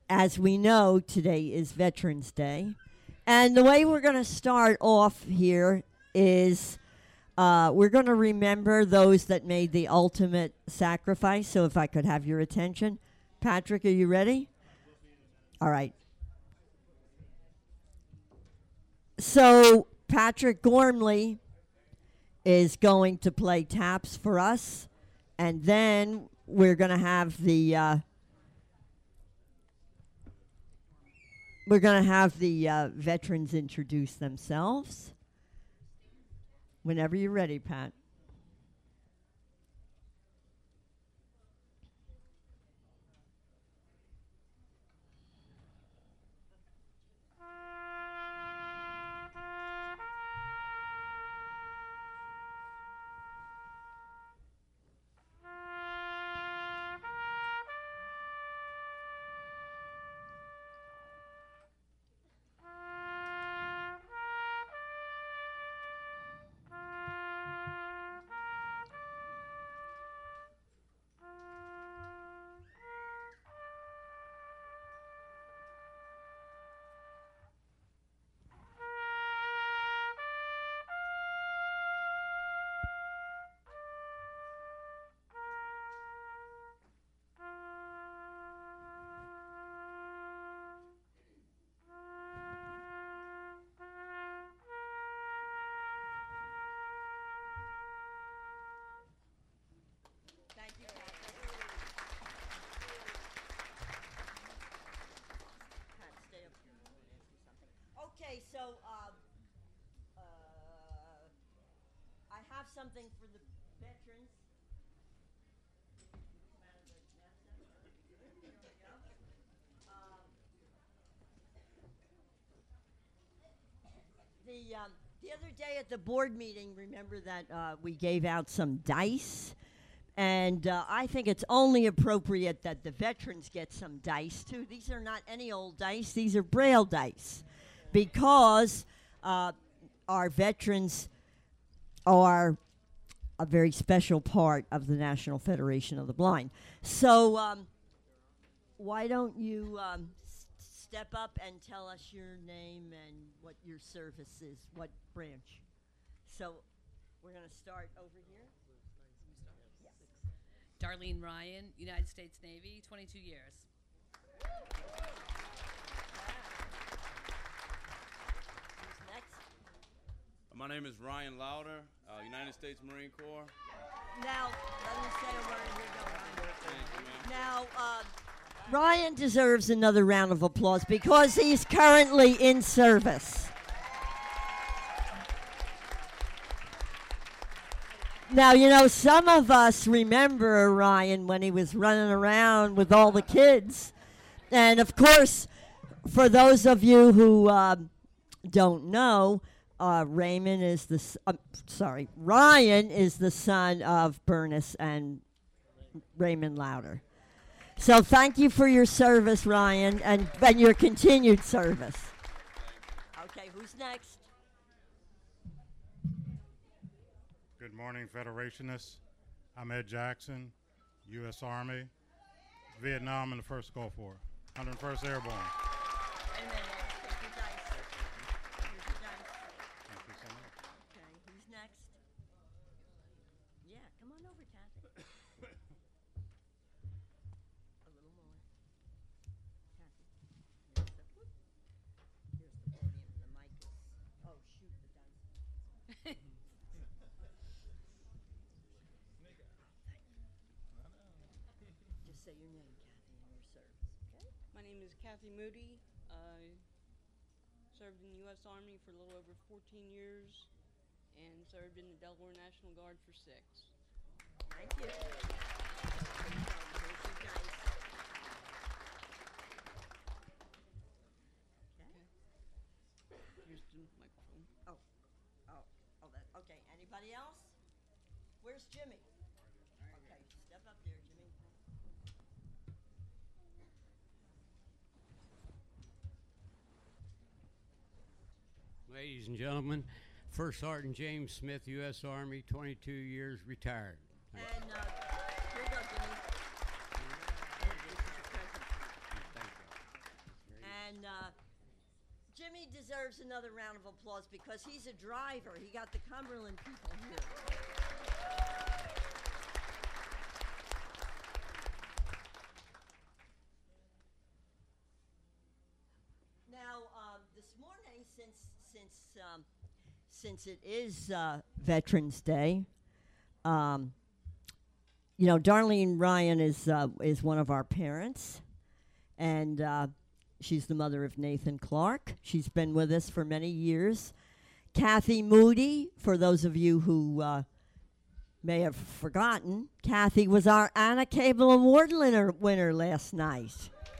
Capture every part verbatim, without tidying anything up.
as we know, today is Veterans Day. And the way we're going to start off here is uh, we're going to remember those that made the ultimate sacrifice. So if I could have your attention. Patrick, are you ready? All right. So Patrick Gormley is going to play taps for us. And then we're going to have the... Uh, We're going to have the uh, veterans introduce themselves. Whenever you're ready, Pat. Okay, so um, uh, I have something for the veterans. Um, the um, the other day at the board meeting, remember that uh, we gave out some dice, and uh, I think it's only appropriate that the veterans get some dice too. These are not any old dice; these are Braille dice. Because uh, our veterans are a very special part of the National Federation of the Blind. So um, why don't you um, s- step up and tell us your name and what your service is, what branch. So we're going to start over here. Yes. Darlene Ryan, United States Navy, twenty-two years. My name is Ryan Lauder, uh, United States Marine Corps. Now, let me say a word here. Go, Ryan. Thank you, ma'am. Now, uh, Ryan deserves another round of applause because he's currently in service. Now, you know, some of us remember Ryan when he was running around with all the kids. And, of course, for those of you who uh, don't know, Uh, Raymond is the, s- uh, sorry, Ryan is the son of Bernice and Raymond Lauder. So thank you for your service, Ryan, and, and your continued service. Okay, who's next? Good morning, Federationists. I'm Ed Jackson, U S Army, Vietnam in the first Gulf War, one hundred first Airborne. Wait a minute. Take your dice. Here's your dice. Thank you so much. Okay, who's next? Yeah, come on over, Kathy. A little more. Kathy. Here's the, whoop. Here's the podium. The mic is. Oh, shoot, the dice. Just say your name, Kathy, and your service, okay? My name is Kathy Moody. I served in the U S Army for a little over fourteen years and served in the Delaware National Guard for six. Thank you. Here's your dice. Okay. Here's the microphone. Oh, oh, oh, that, okay. Anybody else? Where's Jimmy? Okay, step up there, Jimmy. Ladies and gentlemen, First Sergeant James Smith, U S Army, twenty-two years, retired. Thank you. And uh, here you go, Jimmy. This is your present. Thank you. And uh, Jimmy deserves another round of applause because he's a driver. He got the Cumberland people here. Now, um, this morning, since since um, since it is uh, Veterans Day, um, you know, Darlene Ryan is uh, is one of our parents, and uh, she's the mother of Nathan Clark. She's been with us for many years. Kathy Moody, for those of you who uh, may have forgotten, Kathy was our Anna Cable Award winner, winner last night.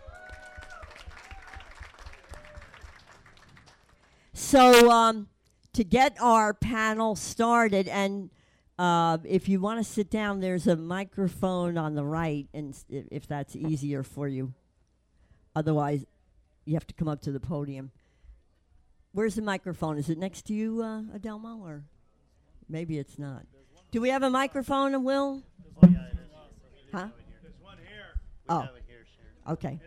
So um, to get our panel started, and uh, if you want to sit down, there's a microphone on the right, and s- if, if that's easier for you. Otherwise, you have to come up to the podium. Where's the microphone? Is it next to you, uh, Adelmo, or maybe it's not? Do we have a microphone, uh, Will? Huh? There's one here. Oh, okay.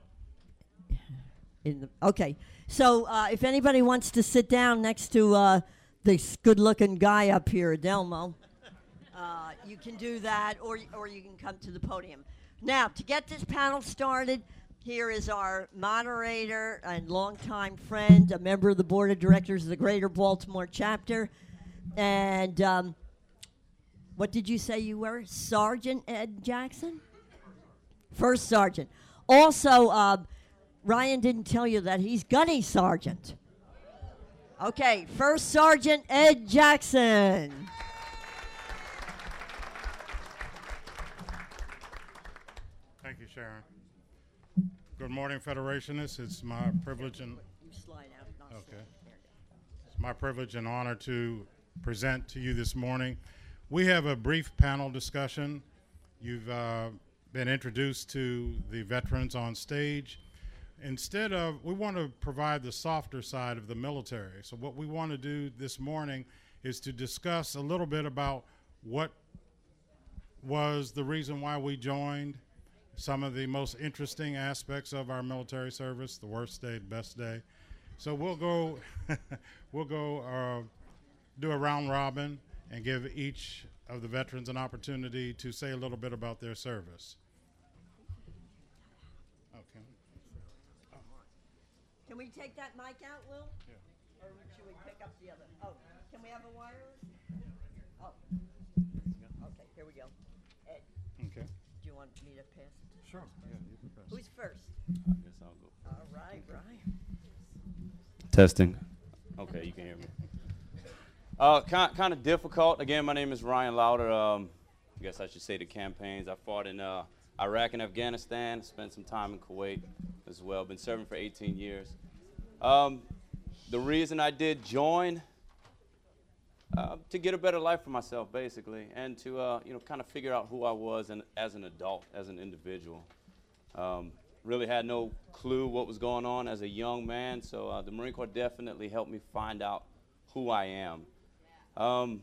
In the, okay, so uh, if anybody wants to sit down next to uh, this good-looking guy up here, Adelmo, uh, you can do that, or y- or you can come to the podium. Now, to get this panel started, here is our moderator and longtime friend, a member of the board of directors of the Greater Baltimore chapter, and um, what did you say you were, Sergeant Ed Jackson? First Sergeant. Also, uh, Ryan didn't tell you that he's Gunny Sergeant. Okay, First Sergeant Ed Jackson. Thank you, Sharon. Good morning, Federationists. It's my privilege and You slide out. and I'll Okay. slide. There you go. it's my privilege and honor to present to you this morning. We have a brief panel discussion. You've uh, been introduced to the veterans on stage. Instead of, we want to provide the softer side of the military. So what we want to do this morning is to discuss a little bit about what was the reason why we joined, some of the most interesting aspects of our military service, the worst day, best day. So we'll go, we'll go uh, do a round robin and give each of the veterans an opportunity to say a little bit about their service. Okay. Can we take that mic out, Will? Yeah. Or should we pick up the other? Oh, can we have a wireless? Oh. Okay, here we go. Ed, Okay. do you want me to pass it? Sure. Yeah, you can pass. Who's first? I guess I'll go. All right, Ryan. Testing. Okay, you can hear me. Uh, kind, kind of difficult. Again, my name is Ryan Lauder. Um, I guess I should say the campaigns. I fought in uh, Iraq and Afghanistan. Spent some time in Kuwait as well. Been serving for eighteen years. Um, the reason I did join, uh, to get a better life for myself, basically, and to uh, you know kind of figure out who I was and as an adult, as an individual. Um, really had no clue what was going on as a young man, so uh, the Marine Corps definitely helped me find out who I am. Um,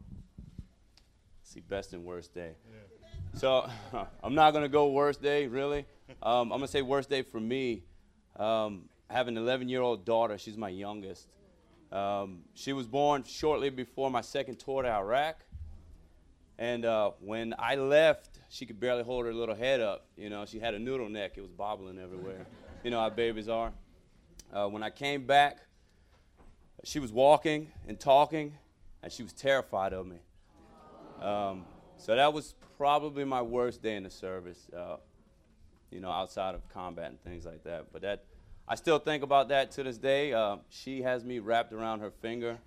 let's see, best and worst day. Yeah. So I'm not gonna go worst day, really. Um, I'm gonna say worst day for me. Um, I have an eleven-year-old daughter. She's my youngest. Um, she was born shortly before my second tour to Iraq. And uh, when I left, she could barely hold her little head up. You know, she had a noodle neck. It was bobbling everywhere. You know how babies are. Uh, when I came back, she was walking and talking, and she was terrified of me. Um, so that was probably my worst day in the service, uh, you know, outside of combat and things like that. But that, I still think about that to this day. Uh, she has me wrapped around her finger.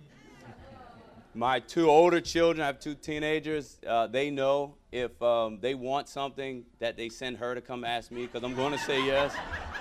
My two older children, I have two teenagers, uh, they know if um, they want something that they send her to come ask me, because I'm going to say yes.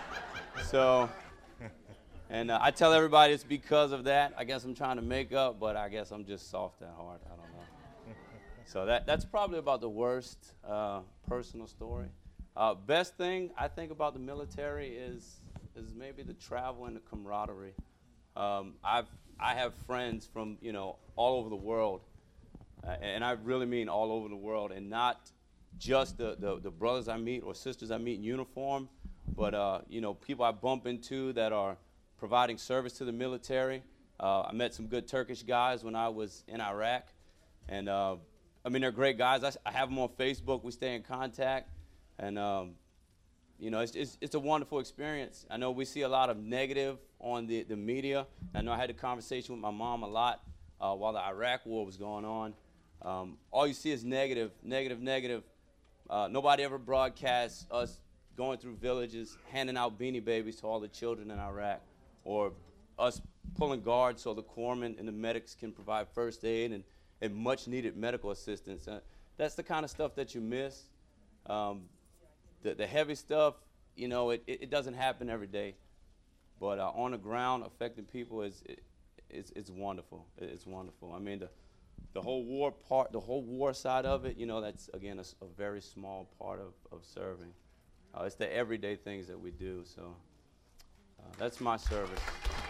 So, and uh, I tell everybody it's because of that. I guess I'm trying to make up, but I guess I'm just soft at heart. I don't know. So that that's probably about the worst uh, personal story. Uh, best thing I think about the military is is maybe the travel and the camaraderie. Um, I've I have friends from, you know, all over the world, uh, and I really mean all over the world, and not just the, the, the brothers I meet or sisters I meet in uniform, but uh, you know, people I bump into that are providing service to the military. Uh, I met some good Turkish guys when I was in Iraq, and uh, I mean, they're great guys. I, s- I have them on Facebook. We stay in contact, and um, you know, it's, it's it's a wonderful experience. I know we see a lot of negative on the the media. I know I had a conversation with my mom a lot uh, while the Iraq War was going on. Um, all you see is negative, negative, negative. Uh, nobody ever broadcasts us going through villages, handing out Beanie Babies to all the children in Iraq, or us pulling guards so the corpsmen and the medics can provide first aid and, and much needed medical assistance. Uh, that's the kind of stuff that you miss. Um, the, the heavy stuff, you know, it, it, it doesn't happen every day. But uh, on the ground, affecting people is it, it's, it's wonderful. It- It's wonderful. I mean, the the whole war part, the whole war side of it, you know, that's again a, s- a very small part of, of serving. Uh, it's the everyday things that we do. So uh, that's my service.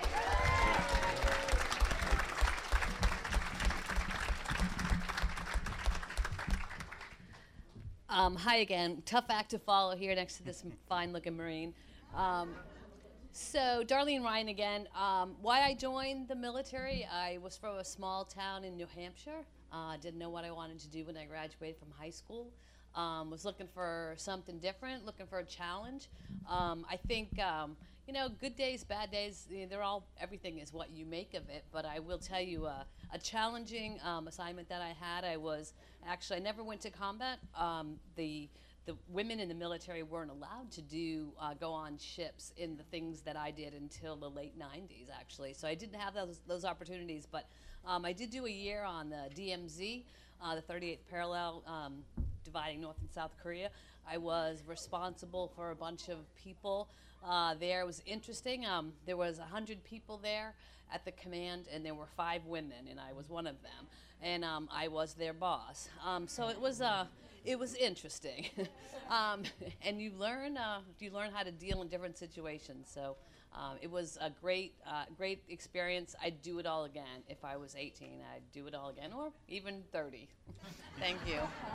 Um, hi again. Tough act to follow here next to this fine-looking Marine. Um, so, Darlene Ryan again. Um, why I joined the military, I was from a small town in New Hampshire. Uh, didn't know what I wanted to do when I graduated from high school. Um, was looking for something different, looking for a challenge. Um, I think, um, you know, good days, bad days, you know, they're all, everything is what you make of it. But I will tell you, uh, a challenging um, assignment that I had, I was, actually, I never went to combat. Um, the the women in the military weren't allowed to do uh, go on ships in the things that I did until the late nineties, actually. So I didn't have those those opportunities, but um, I did do a year on the D M Z, uh, the thirty-eighth parallel, um, dividing North and South Korea. I was responsible for a bunch of people uh, there. It was interesting. Um, there was one hundred people there at the command, and there were five women, and I was one of them. And um, I was their boss. Um, so it was uh, it was interesting, um, and you learn uh, you learn how to deal in different situations. So um, it was a great uh, great experience. I'd do it all again if I was eighteen. I'd do it all again, or even thirty. Thank you.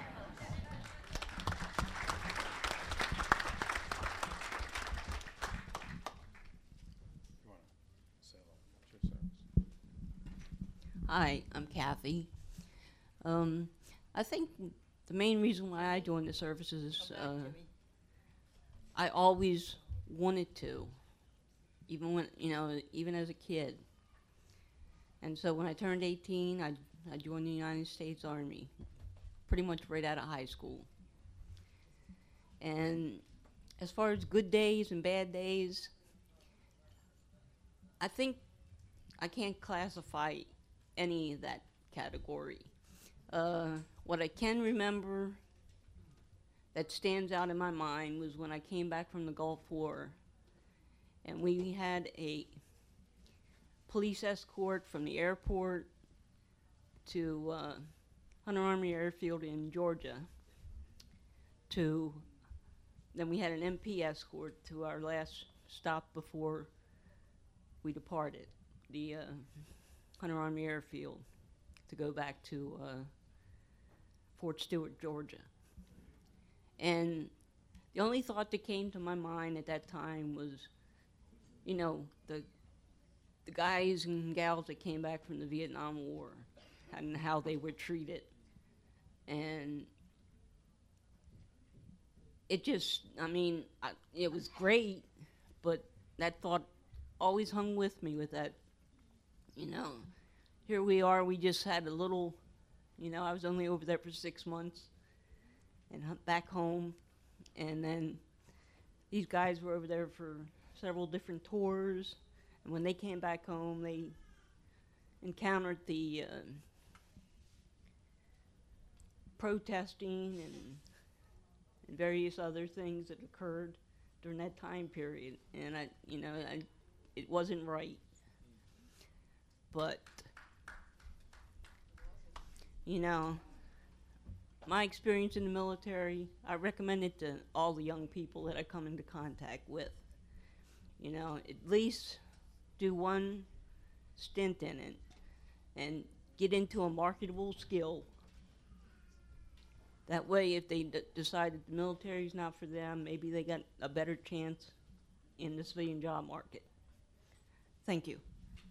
Hi, I'm Kathy. Um, I think the main reason why I joined the service is uh, I always wanted to, even when, you know, even as a kid. And so when I turned eighteen, I, I joined the United States Army, pretty much right out of high school. And as far as good days and bad days, I think I can't classify any of that category. Uh, what I can remember that stands out in my mind was when I came back from the Gulf War, and we had a police escort from the airport to uh, Hunter Army Airfield in Georgia. To then we had an M P escort to our last stop before we departed, the uh, Hunter Army Airfield, to go back to uh, Fort Stewart, Georgia. And the only thought that came to my mind at that time was, you know, the the guys and gals that came back from the Vietnam War and how they were treated. And it just, I mean, I, it was great, but that thought always hung with me with that, you know, here we are, we just had a little, you know, I was only over there for six months and h- back home, and then these guys were over there for several different tours, and when they came back home, they encountered the uh, protesting and, and various other things that occurred during that time period, and I, you know, I, it wasn't right. But, you know, my experience in the military, I recommend it to all the young people that I come into contact with. You know, at least do one stint in it and get into a marketable skill. That way, if they d- decide that the military is not for them, maybe they got a better chance in the civilian job market. Thank you.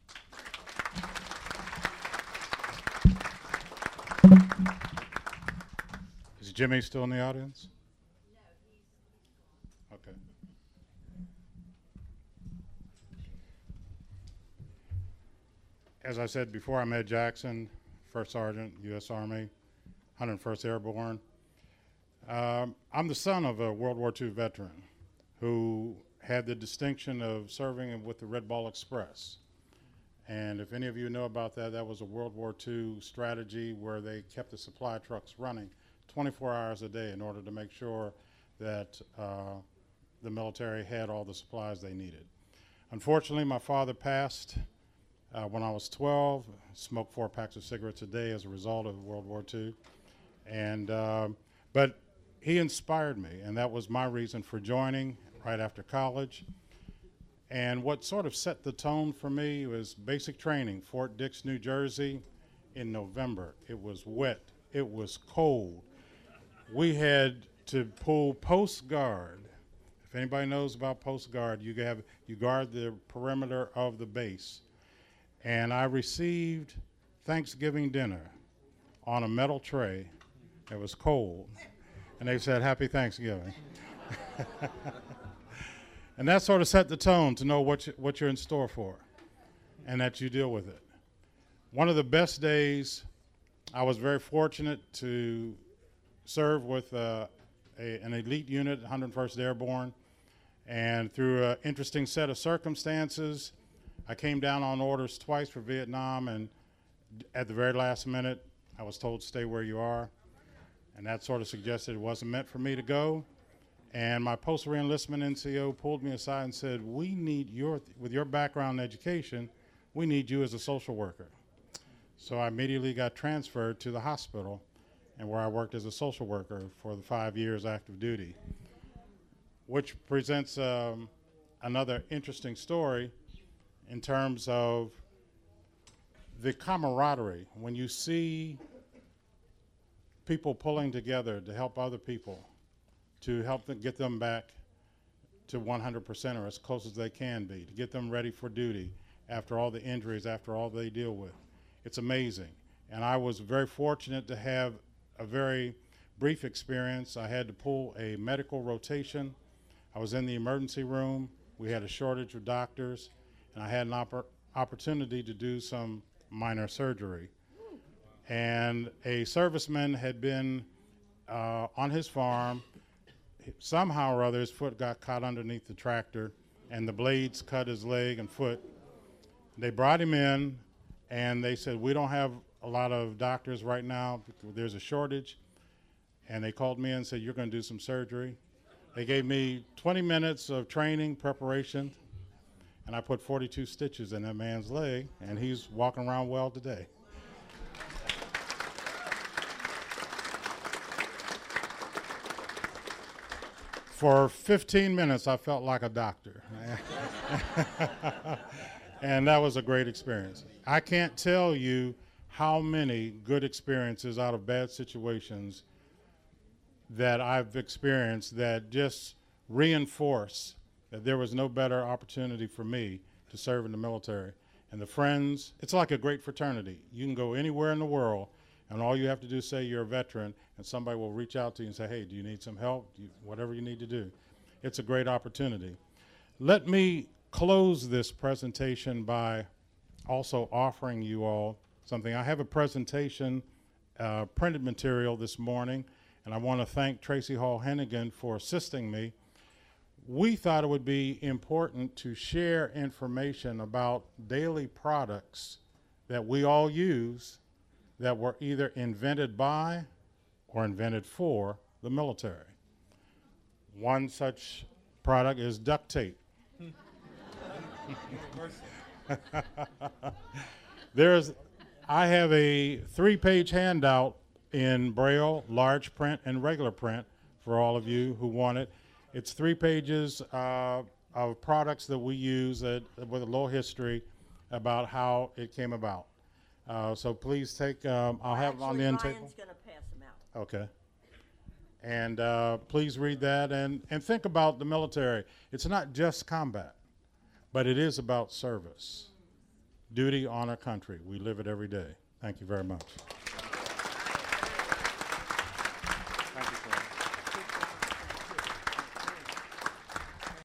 Is Jimmy still in the audience? Okay. As I said before, I'm Ed Jackson, First Sergeant, U S Army, one hundred first Airborne. Um, I'm the son of a World War Two veteran who had the distinction of serving with the Red Ball Express. And if any of you know about that, that was a World War Two strategy where they kept the supply trucks running twenty-four hours a day in order to make sure that uh, the military had all the supplies they needed. Unfortunately, my father passed uh, when I was twelve, smoked four packs of cigarettes a day as a result of World War Two. And, um, but he inspired me, and that was my reason for joining right after college. And what sort of set the tone for me was basic training, Fort Dix, New Jersey, in November. It was wet, it was cold. We had to pull post guard. If anybody knows about post guard, you have you guard the perimeter of the base. And I received Thanksgiving dinner on a metal tray. It was cold, and they said, "Happy Thanksgiving." And that sort of set the tone to know what, you, what you're in store for and that you deal with it. One of the best days, I was very fortunate to serve with uh, a, an elite unit, one hundred first Airborne, and through an interesting set of circumstances, I came down on orders twice for Vietnam, and at the very last minute, I was told to stay where you are, and that sort of suggested it wasn't meant for me to go. And my post-reenlistment N C O pulled me aside and said, "We need your, with your background in education, we need you as a social worker." So I immediately got transferred to the hospital, and where I worked as a social worker for the five years active duty, which presents um, another interesting story in terms of the camaraderie. When you see people pulling together to help other people, to help them get them back to one hundred percent or as close as they can be, to get them ready for duty after all the injuries, after all they deal with. It's amazing. And I was very fortunate to have a very brief experience. I had to pull a medical rotation. I was in the emergency room. We had a shortage of doctors, and I had an oppor- opportunity to do some minor surgery. And a serviceman had been uh, on his farm. Somehow or other, his foot got caught underneath the tractor, and the blades cut his leg and foot. They brought him in, and they said, "We don't have a lot of doctors right now. There's a shortage." And they called me in and said, "You're going to do some surgery." They gave me twenty minutes of training, preparation, and I put forty-two stitches in that man's leg, and he's walking around well today. For fifteen minutes, I felt like a doctor. And that was a great experience. I can't tell you how many good experiences out of bad situations that I've experienced that just reinforce that there was no better opportunity for me to serve in the military. And the friends, it's like a great fraternity. You can go anywhere in the world, and all you have to do is say you're a veteran, and somebody will reach out to you and say, "Hey, do you need some help?" Do you, whatever you need to do. It's a great opportunity. Let me close this presentation by also offering you all something. I have a presentation, uh, printed material this morning, and I want to thank Tracy Hall Hennigan for assisting me. We thought it would be important to share information about daily products that we all use that were either invented by or invented for the military. One such product is duct tape. There's, I have a three-page handout in Braille, large print, and regular print for all of you who want it. It's three pages uh, of products that we use that, with a little history about how it came about. Uh, so please take, um, I'll have them on the end table. Ryan's going to pass them out. Okay. And uh, please read that and, and think about the military. It's not just combat, but it is about service. Duty, honor, country. We live it every day. Thank you very much.